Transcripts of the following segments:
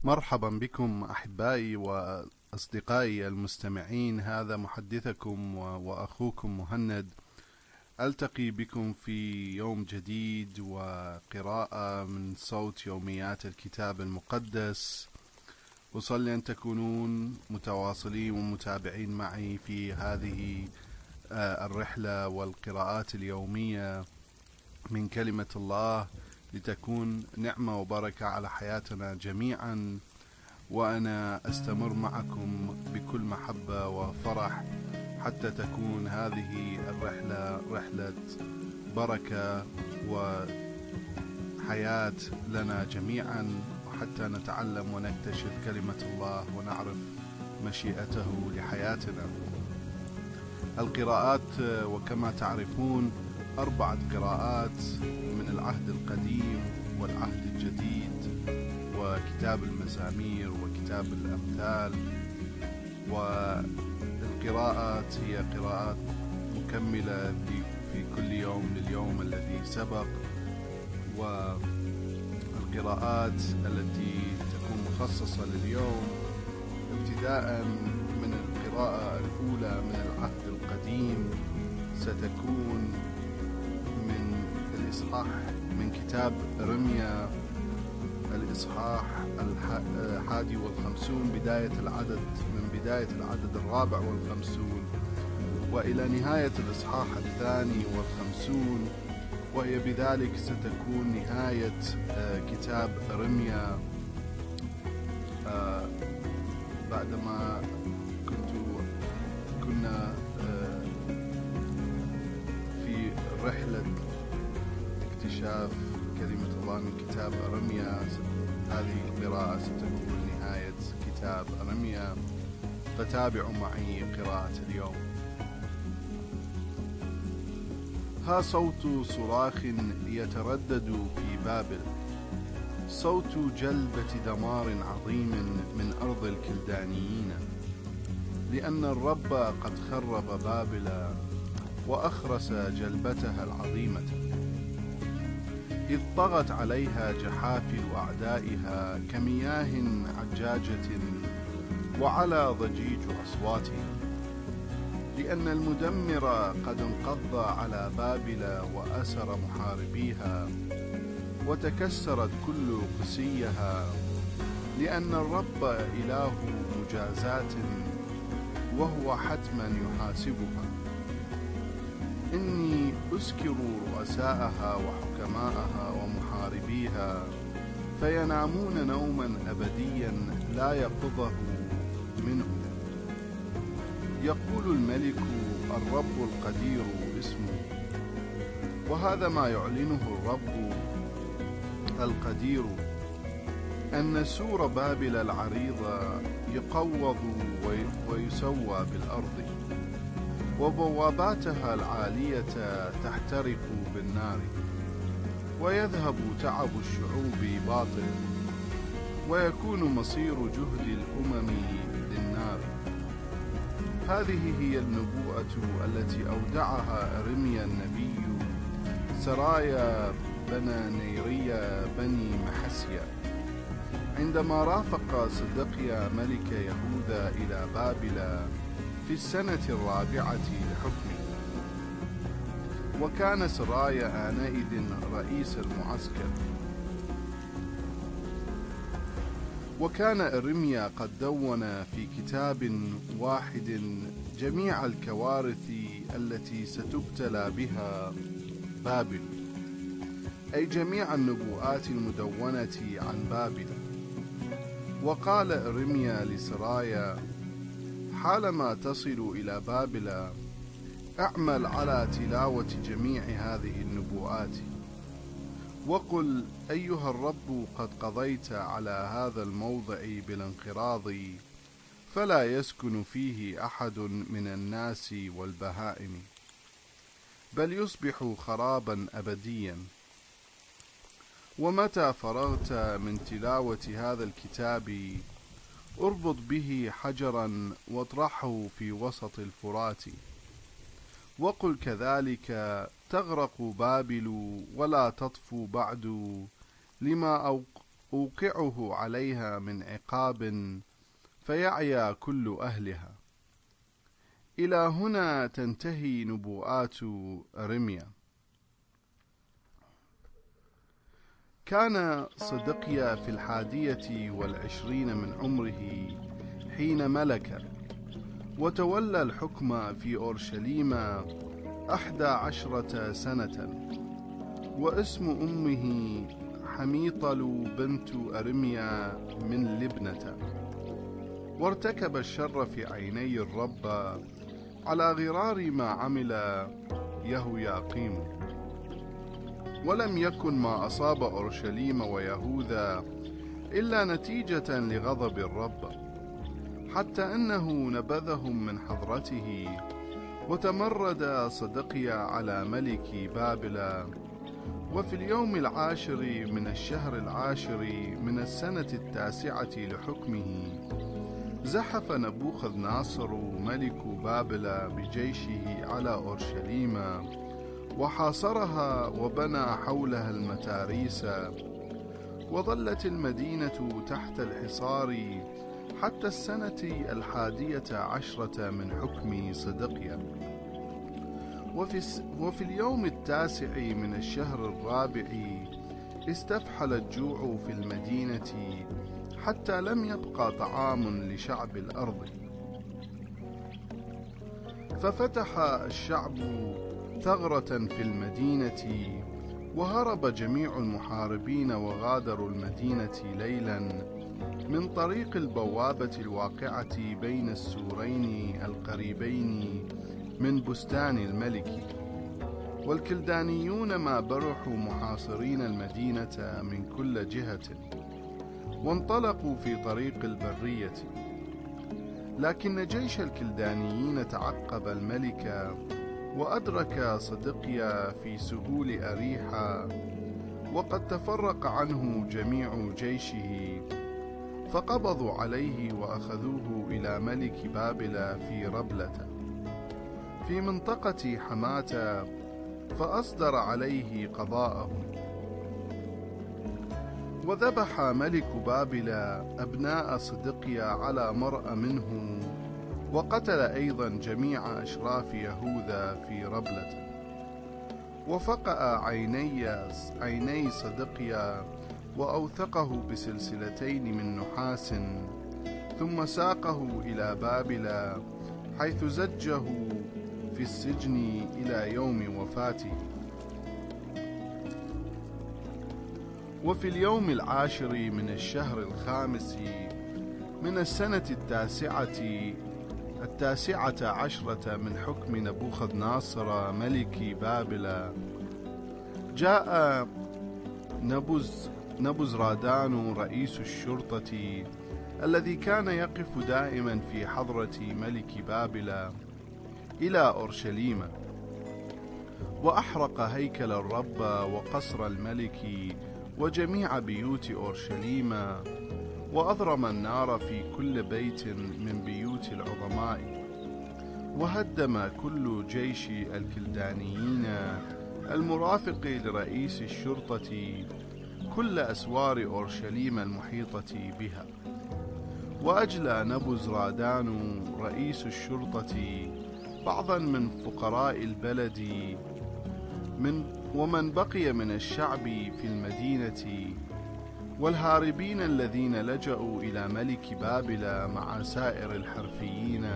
مرحبا بكم أحبائي وأصدقائي المستمعين. هذا محدثكم وأخوكم مهند. ألتقي بكم في يوم جديد وقراءة من صوت يوميات الكتاب المقدس. أصلي أن تكونون متواصلين ومتابعين معي في هذه الرحلة والقراءات اليومية من كلمة الله، لتكون نعمة وبركة على حياتنا جميعا. وأنا أستمر معكم بكل محبة وفرح حتى تكون هذه الرحلة رحلة بركة وحياة لنا جميعا، وحتى نتعلم ونكتشف كلمة الله ونعرف مشيئته لحياتنا. القراءات وكما تعرفون 4 قراءات من العهد القديم والعهد الجديد وكتاب المزامير وكتاب الأمثال، والقراءات هي قراءات مكملة في كل يوم لليوم الذي سبق، والقراءات التي تكون مخصصة لليوم ابتداء من القراءة الأولى من العهد القديم ستكون من الإصحاح من كتاب إرميا، الإصحاح 51 من بداية العدد 54 وإلى نهاية الإصحاح 52، وهي بذلك ستكون نهاية كتاب إرميا. بعدما كنا في رحلة اكتشاف كلمة الله من كتاب إرميا، هذه القراءة ستكون نهاية كتاب إرميا، فتابعوا معي قراءة اليوم. ها صوت صراخ يتردد في بابل، صوت جلبة دمار عظيم من أرض الكلدانيين، لأن الرب قد خرب بابل وأخرس جلبتها العظيمة، إذ طغت عليها جحافل أعدائها كمياه عجاجة وعلى ضجيج أصواتهم، لأن المدمر قد انقض على بابل وأسر محاربيها وتكسرت كل قسيها، لأن الرب إله مجازات وهو حتما يحاسبها. إني أسكر رؤساءها وحكماءها ومحاربيها، فينامون نوما أبديا لا يقظه منهم. يقول الملك الرب القدير اسمه، وهذا ما يعلنه الرب القدير، أن سور بابل العريض يقوض ويسوى بالأرض، وبواباتها العالية تحترق بالنار، ويذهب تعب الشعوب باطل، ويكون مصير جهد الأمم للنار. هذه هي النبوءة التي أودعها إرميا النبي سرايا بن نيريا بني محسيا، عندما رافق صدقيا ملك يهوذا إلى بابل في السنة 4 لحكمه. وكان سرايا آنئذ رئيس المعسكر. وكان إرميا قد دون في كتاب واحد جميع الكوارث التي ستبتلى بها بابل، أي جميع النبوءات المدونة عن بابل. وقال إرميا لسرايا: حالما تصل إلى بابل اعمل على تلاوة جميع هذه النبوءات، وقل: أيها الرب قد قضيت على هذا الموضع بالانقراض، فلا يسكن فيه أحد من الناس والبهائم، بل يصبح خرابا أبديا. ومتى فرغت من تلاوة هذا الكتاب اربط به حجرا واطرحه في وسط الفرات، وقل كذلك تغرق بابل ولا تطفو بعد، أوقعه عليها من عقاب فيعيا كل أهلها. إلى هنا تنتهي نبوءات أرميا. كان صدقيا في 21 من عمره حين ملك، وتولى الحكم في أورشليم 11 سنة، واسم أمه حميطل بنت أرميا من لبنة. وارتكب الشر في عيني الرب على غرار ما عمل يهوياقيم. ولم يكن ما أصاب أورشليم ويهوذا إلا نتيجة لغضب الرب، حتى أنه نبذهم من حضرته. وتمرد صدقيا على ملك بابل. وفي اليوم 10 من الشهر 10 من السنة 9 لحكمه زحف نبوخذ ناصر ملك بابل بجيشه على أورشليم، وحاصرها وبنى حولها المتاريس. وظلت المدينة تحت الحصار حتى السنة 11 من حكم صدقيا. وفي اليوم 9 من الشهر 4 استفحل الجوع في المدينة حتى لم يبقى طعام لشعب الأرض. ففتح الشعب ثغرة في المدينة، وهرب جميع المحاربين وغادروا المدينة ليلا من طريق البوابة الواقعة بين السورين القريبين من بستان الملك. والكلدانيون ما برحوا محاصرين المدينة من كل جهة، وانطلقوا في طريق البرية. لكن جيش الكلدانيين تعقب الملك، وأدرك صدقيا في سهول أريحا، وقد تفرق عنه جميع جيشه. فقبضوا عليه وأخذوه إلى ملك بابل في ربلة في منطقة حماة، فأصدر عليه قضاءه. وذبح ملك بابل أبناء صدقيا على مرأى منه، وقتل أيضا جميع أشراف يهوذا في ربلة. وفقأ عيني صدقيا، وأوثقه بسلسلتين من نحاس، ثم ساقه إلى بابل، حيث زجه في السجن إلى يوم وفاته. وفي اليوم 10 من الشهر 5 من السنة 19 من حكم نبوخذ ناصر ملك بابل جاء نبوزرادان رئيس الشرطة، الذي كان يقف دائما في حضرة ملك بابل، إلى أورشليم، وأحرق هيكل الرب وقصر الملك وجميع بيوت أورشليم، وأضرم النار في كل بيت من بيوت العظماء. وهدم كل جيش الكلدانيين المرافق لرئيس الشرطة كل أسوار أورشليم المحيطة بها. وأجلى نبوزرادان رئيس الشرطة بعضا من فقراء البلد ومن بقي من الشعب في المدينة، والهاربين الذين لجأوا إلى ملك بابل مع سائر الحرفيين،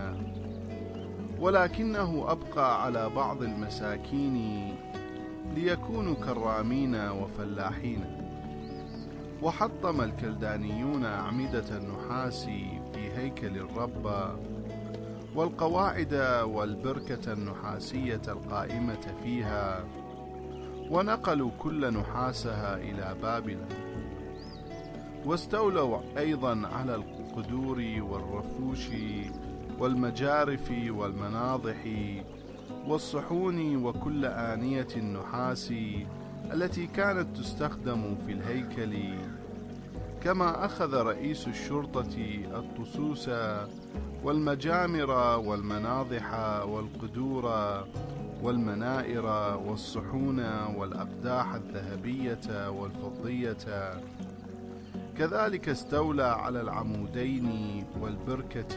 ولكنه أبقى على بعض المساكين ليكونوا كرامين وفلاحين. وحطم الكلدانيون أعمدة النحاس في هيكل الرب، والقواعد والبركة النحاسية القائمة فيها، ونقلوا كل نحاسها إلى بابل. واستولوا أيضا على القدور والرفوش والمجارف والمناضح والصحون وكل آنية النحاس التي كانت تستخدم في الهيكل. كما أخذ رئيس الشرطة الطسوس والمجامر والمناضح والقدور والمنائر والصحون والأقداح الذهبية والفضية، كذلك استولى على العمودين والبركة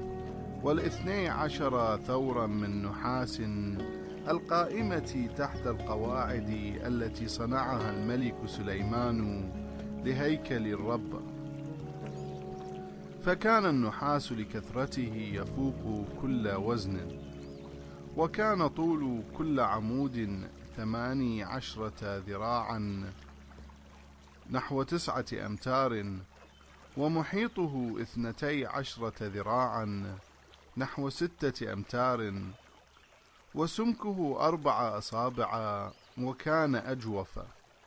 12 ثورا من نحاس القائمة تحت القواعد التي صنعها الملك سليمان لهيكل الرب. فكان النحاس لكثرته يفوق كل وزن، وكان طول كل عمود 18 ذراعا نحو 9 أمتار، ومحيطه 12 ذراعا نحو 6 أمتار، وسمكه 4 أصابع، وكان أجوف.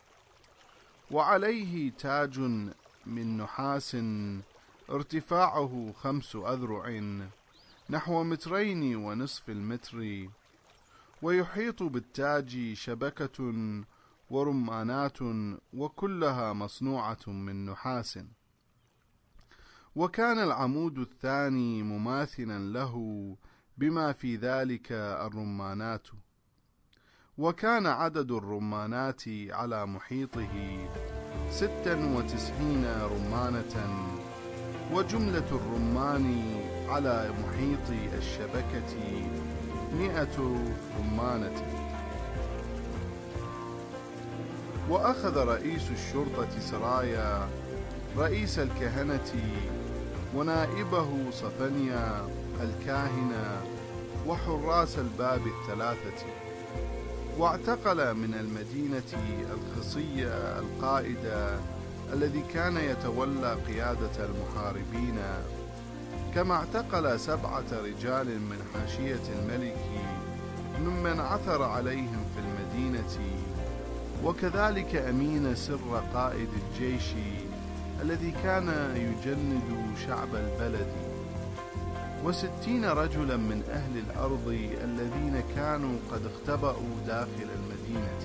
وعليه تاج من نحاس ارتفاعه 5 أذرع نحو 2.5 متر، ويحيط بالتاج شبكة ورمانات، وكلها مصنوعة من نحاس. وكان العمود الثاني مماثلا له بما في ذلك الرمانات. وكان عدد الرمانات على محيطه 96 رمانة، وجملة الرمان على محيط الشبكة 100 رمانة. وأخذ رئيس الشرطة سرايا رئيس الكهنة ونائبه صفنيا الكاهن وحراس الباب 3، واعتقل من المدينة الخصي القائد الذي كان يتولى قيادة المحاربين، كما اعتقل 7 رجال من حاشية الملك ممن عثر عليهم في المدينة، وكذلك أمين سر قائد الجيش الذي كان يجند شعب البلد، 60 رجلا من أهل الأرض الذين كانوا قد اختبأوا داخل المدينة.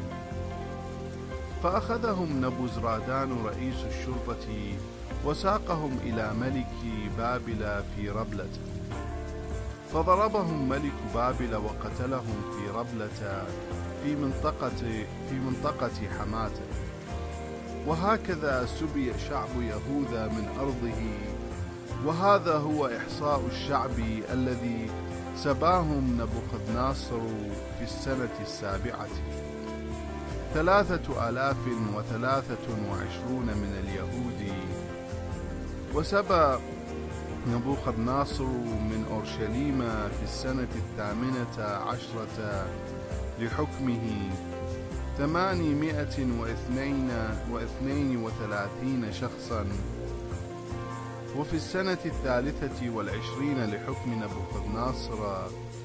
فأخذهم نبوزرادان رئيس الشرطة وساقهم إلى ملك بابل في ربلة، فضربهم ملك بابل وقتلهم في ربلة في منطقة حماته. وهكذا سبي شعب يهوذا من أرضه. وهذا هو إحصاء الشعب الذي سباهم نبوخذنصر في السنة 7، 3,023 من اليهود. وسبى نبوخذنصر من أورشليم في السنة 18 لحكمه 832 شخصا. وفي السنة 23 لحكم نبوخذنصر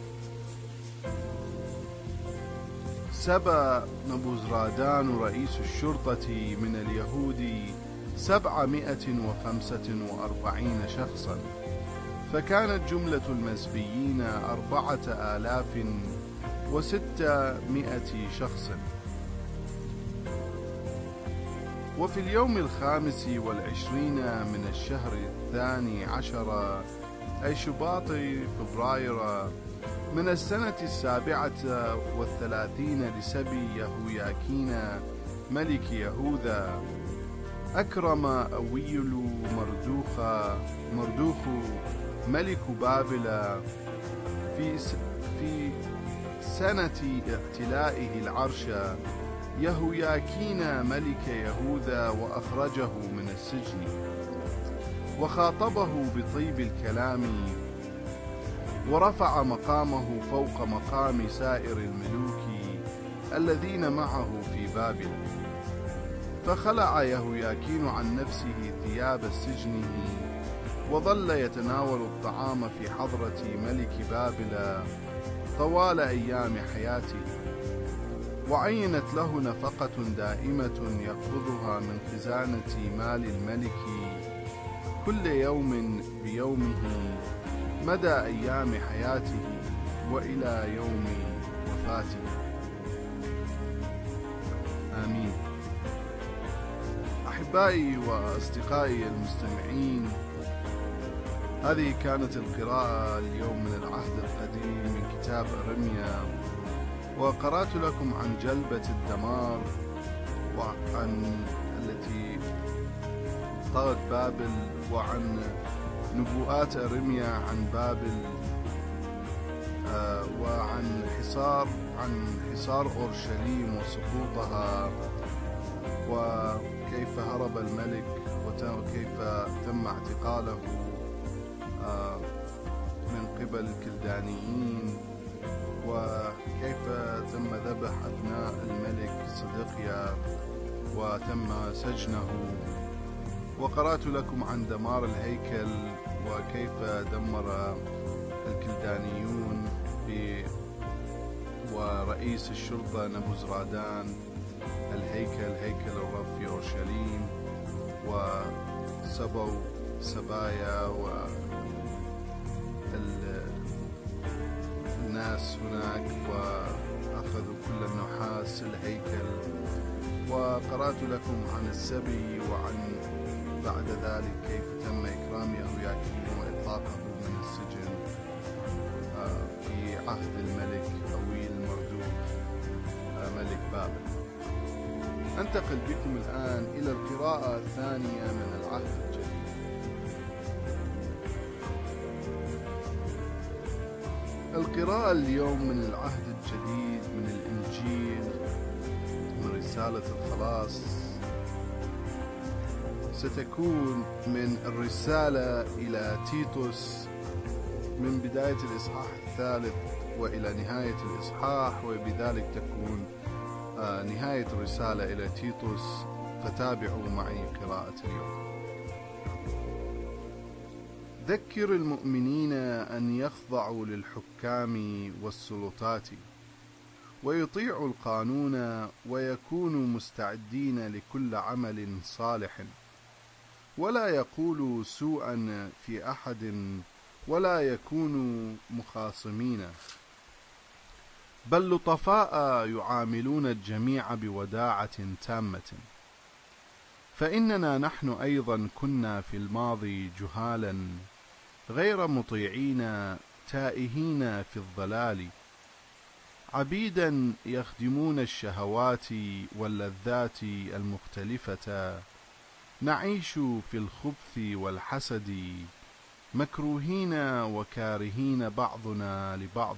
سبى نبوزرادان رئيس الشرطة من اليهود 745 شخصا، فكانت جملة المسبيين 4,600 شخص. وفي اليوم 25 من الشهر 12 أي شباط فبراير من السنة 37 لسبي يهوياكين ملك يهوذا، أكرم أويل مردوخ ملك بابل في سنة اعتلائه العرش يهوياكين ملك يهوذا، وأخرجه من السجن وخاطبه بطيب الكلام، ورفع مقامه فوق مقام سائر الملوك الذين معه في بابل. فخلع يهوياكين عن نفسه ثياب سجنه، وظل يتناول الطعام في حضرة ملك بابل طوال أيام حياته، وعينت له نفقة دائمة يقبضها من خزانة مال الملك كل يوم بيومه مدى أيام حياته وإلى يوم وفاته. آمين. أحبائي وأصدقائي المستمعين، هذه كانت القراءة اليوم من العهد القديم من كتاب أرميا، وقرأت لكم عن جلبة الدمار وعن التي طرد بابل، وعن نبوءات أرميا عن بابل، وعن حصار أورشليم وسقوطها، وكيف هرب الملك وكيف تم اعتقاله من قبل الكلدانيين، وكيف تم ذبح أبناء الملك صدقيا وتم سجنه. وقرأت لكم عن دمار الهيكل وكيف دمر الكلدانيون ورئيس الشرطة نبوزرادان هيكل الرب في أورشليم، وسبوا سبايا والناس هناك وأخذوا كل النحاس الهيكل. وقرأت لكم عن السبي وعن بعد ذلك كيف تم إكرام يهوياكين وإطلاقه من السجن في عهد الملك أويل مردوك ملك بابل. أنتقل بكم الآن إلى القراءة الثانية من العهد الجديد. القراءة اليوم من العهد الجديد من الإنجيل من رسالة الخلاص ستكون من الرسالة إلى تيتوس من بداية الإصحاح 3 وإلى نهاية الإصحاح، وبذلك تكون نهاية الرسالة إلى تيتوس، فتابعوا معي قراءة اليوم. ذكر المؤمنين أن يخضعوا للحكام والسلطات ويطيعوا القانون ويكونوا مستعدين لكل عمل صالح، ولا يقولوا سوءا في أحد ولا يكونوا مخاصمين، بل لطفاء يعاملون الجميع بوداعة تامة. فإننا نحن أيضا كنا في الماضي جهالا غير مطيعين تائهين في الضلال، عبيدا يخدمون الشهوات واللذات المختلفة، نعيش في الخبث والحسد، مكروهين وكارهين بعضنا لبعض.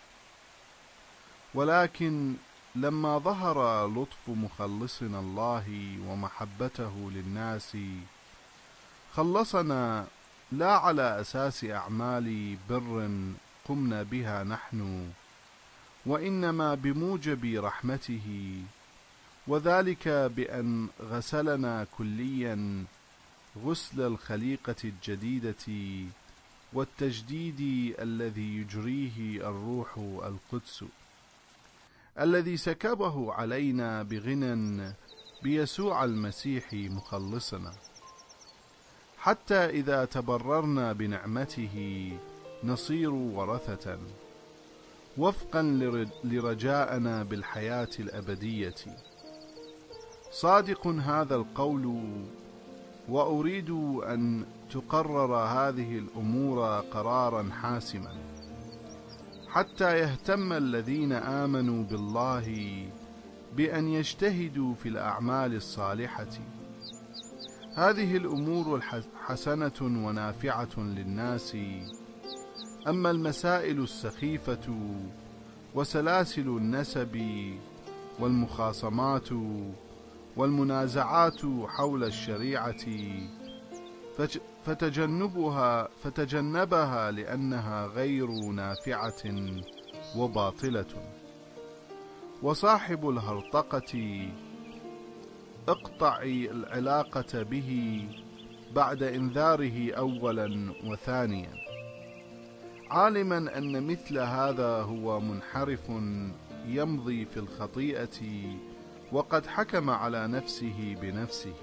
ولكن لما ظهر لطف مخلصنا الله ومحبته للناس، خلصنا لا على أساس أعمال بر قمنا بها نحن، وإنما بموجب رحمته، وذلك بأن غسلنا كليا غسل الخليقة الجديدة والتجديد الذي يجريه الروح القدس، الذي سكبه علينا بغنى بيسوع المسيح مخلصنا، حتى إذا تبررنا بنعمته نصير ورثة وفقا لرجاءنا بالحياة الأبدية. صادق هذا القول، وأريد أن تقرر هذه الأمور قرارا حاسما، حتى يهتم الذين آمنوا بالله بأن يجتهدوا في الأعمال الصالحة. هذه الأمور حسنة ونافعة للناس، أما المسائل السخيفة وسلاسل النسب والمخاصمات والمنازعات حول الشريعة فتجنبها لأنها غير نافعة وباطلة. وصاحب الهرطقة اقطع العلاقة به بعد إنذاره أولا وثانيا، عالما أن مثل هذا هو منحرف يمضي في الخطيئة وقد حكم على نفسه بنفسه.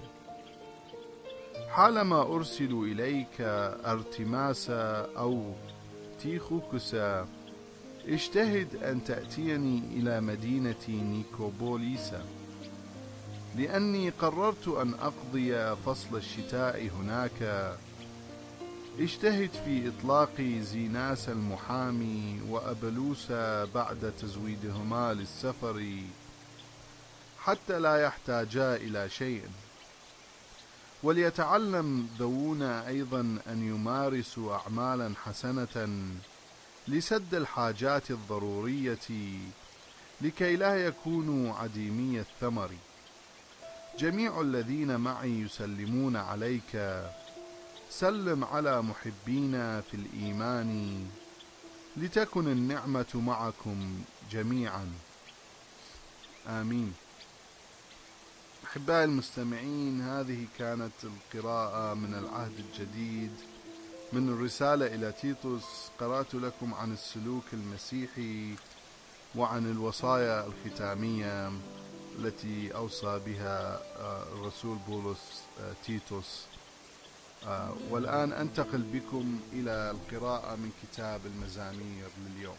حالما أرسل إليك أرتماسا أو تيخوكسا، اجتهد أن تأتيني إلى مدينة نيكوبوليسا، لأني قررت أن أقضي فصل الشتاء هناك. اجتهد في إطلاق زيناس المحامي وأبلوس بعد تزويدهما للسفر، حتى لا يحتاجا إلى شيء. وليتعلم ذوونا أيضا أن يمارسوا أعمالا حسنة لسد الحاجات الضرورية لكي لا يكونوا عديمي الثمر. جميع الذين معي يسلمون عليك. سلم على محبينا في الإيمان، لتكن النعمة معكم جميعا. آمين. أحبائي المستمعين، هذه كانت القراءة من العهد الجديد من الرسالة إلى تيتوس. قرأت لكم عن السلوك المسيحي وعن الوصايا الختامية التي أوصى بها الرسول بولس تيتوس. والآن أنتقل بكم إلى القراءة من كتاب المزامير لليوم.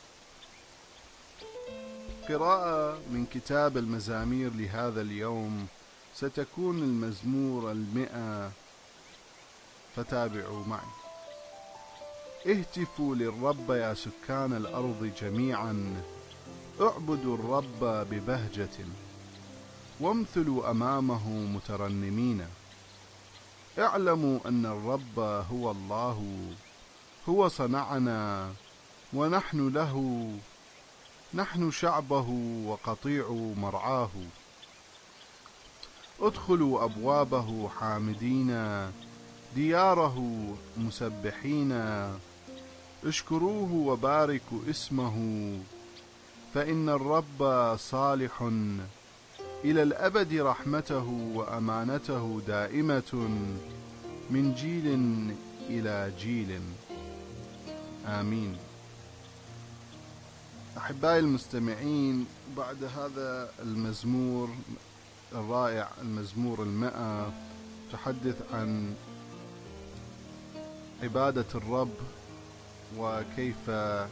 قراءة من كتاب المزامير لهذا اليوم ستكون المزمور 100، فتابعوا معي. اهتفوا للرب يا سكان الأرض جميعا، اعبدوا الرب ببهجة، وامثلوا أمامه مترنمين. اعلموا أن الرب هو الله، هو صنعنا ونحن له، نحن شعبه وقطيع مرعاه. ادخلوا أبوابه حامدين، دياره مسبحين. اشكروه وباركوا اسمه، فإن الرب صالح، إلى الأبد رحمته وأمانته دائمة، من جيل إلى جيل. آمين. أحبائي المستمعين، بعد هذا المزمور الرائع، المزمور 100، تحدث عن عبادة الرب وكيف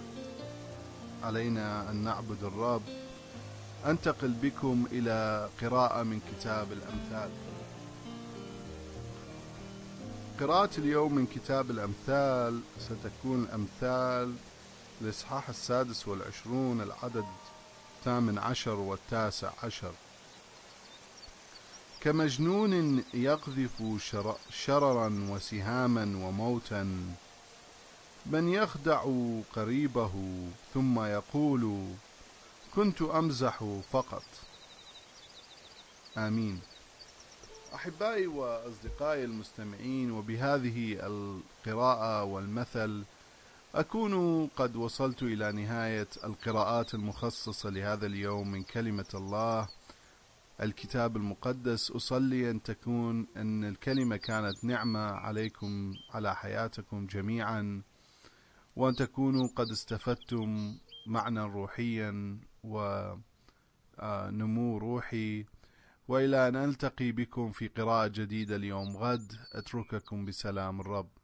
علينا أن نعبد الرب. أنتقل بكم إلى قراءة من كتاب الأمثال. قراءة اليوم من كتاب الأمثال ستكون الأمثال الإصحاح 26 العدد 18 و19. كمجنون يقذف شررا وسهاما وموتا، من يخدع قريبه ثم يقول كنت أمزح فقط. آمين. أحبائي وأصدقائي المستمعين، وبهذه القراءة والمثل أكون قد وصلت إلى نهاية القراءات المخصصة لهذا اليوم من كلمة الله، الكتاب المقدس. أصلي أن الكلمة كانت نعمة عليكم، على حياتكم جميعا، وأن تكونوا قد استفدتم معنى روحيا ونمو روحي. وإلى أن ألتقي بكم في قراءة جديدة اليوم غد، أترككم بسلام الرب.